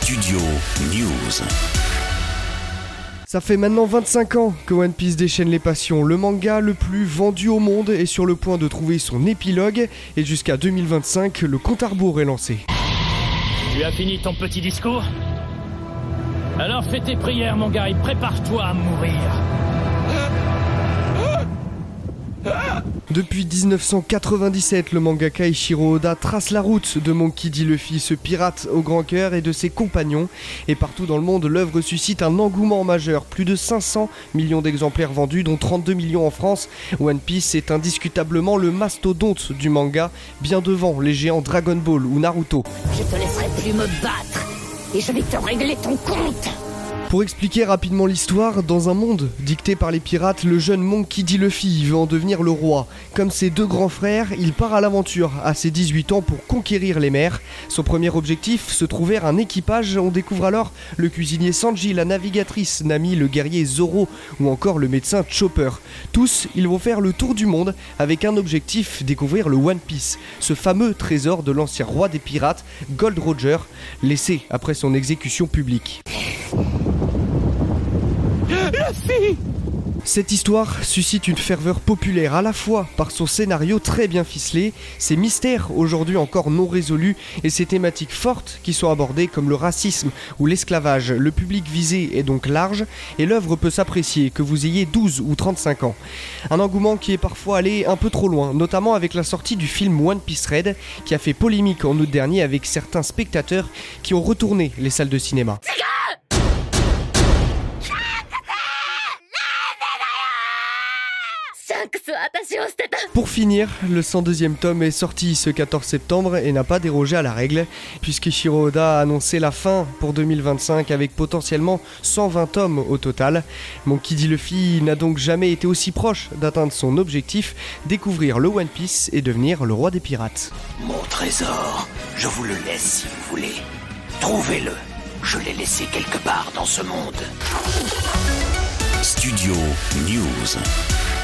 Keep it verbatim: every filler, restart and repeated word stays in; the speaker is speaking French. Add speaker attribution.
Speaker 1: Studio News.
Speaker 2: Ça fait maintenant vingt-cinq ans que One Piece déchaîne les passions. Le manga le plus vendu au monde est sur le point de trouver son épilogue et jusqu'à deux mille vingt-cinq, le compte à rebours est lancé.
Speaker 3: Tu as fini ton petit discours ? Alors fais tes prières, mon gars, et prépare-toi à mourir.
Speaker 2: Depuis dix-neuf cent quatre-vingt-dix-sept, le mangaka Eiichiro Oda trace la route de Monkey D. Luffy, ce pirate au grand cœur, et de ses compagnons. Et partout dans le monde, l'œuvre suscite un engouement majeur. Plus de cinq cents millions d'exemplaires vendus, dont trente-deux millions en France. One Piece est indiscutablement le mastodonte du manga, bien devant les géants Dragon Ball ou Naruto.
Speaker 4: Je te laisserai plus me battre, et je vais te régler ton compte.
Speaker 2: Pour expliquer rapidement l'histoire, dans un monde dicté par les pirates, le jeune Monkey D. Luffy veut en devenir le roi. Comme ses deux grands frères, il part à l'aventure à ses dix-huit ans pour conquérir les mers. Son premier objectif, se trouver un équipage. On découvre alors le cuisinier Sanji, la navigatrice Nami, le guerrier Zoro ou encore le médecin Chopper. Tous, ils vont faire le tour du monde avec un objectif, découvrir le One Piece, ce fameux trésor de l'ancien roi des pirates, Gold Roger, laissé après son exécution publique. Cette histoire suscite une ferveur populaire à la fois par son scénario très bien ficelé, ses mystères aujourd'hui encore non résolus et ses thématiques fortes qui sont abordées comme le racisme ou l'esclavage. Le public visé est donc large et l'œuvre peut s'apprécier que vous ayez douze ou trente-cinq ans. Un engouement qui est parfois allé un peu trop loin, notamment avec la sortie du film One Piece Red qui a fait polémique en août dernier avec certains spectateurs qui ont retourné les salles de cinéma. Pour finir, le cent deuxième tome est sorti ce quatorze septembre et n'a pas dérogé à la règle, puisque Eiichiro Oda a annoncé la fin pour deux mille vingt-cinq avec potentiellement cent vingt tomes au total. Monkey D. Luffy n'a donc jamais été aussi proche d'atteindre son objectif, découvrir le One Piece et devenir le roi des pirates.
Speaker 1: Mon trésor, je vous le laisse si vous voulez. Trouvez-le. Je l'ai laissé quelque part dans ce monde. Studio News.